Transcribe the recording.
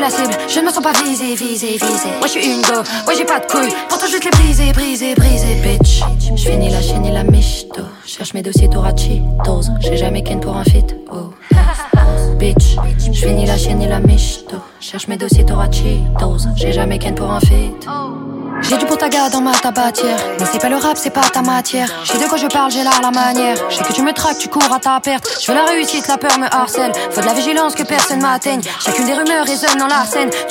la cible, je ne me sens pas visé. Moi je suis une go, ouais j'ai pas de couilles. Pourtant je vais te les briser, bitch. Je finis la chaîne et la michto. Cherche mes dossiers Torachitos. J'ai jamais ken pour un feat, oh. Bitch, je finis la chaîne et la michto. Cherche mes dossiers Torachitos. J'ai jamais ken pour un feat. J'ai du potaga dans ma tabatière. Mais c'est pas le rap, c'est pas ta matière. J'ai de quoi je parle, j'ai là la manière. Je sais que tu me traques, tu cours à ta perte. Je veux la réussite, la peur me harcèle. Faut de la vigilance que personne m'atteigne. Chacune des rumeurs résonne dans la scène.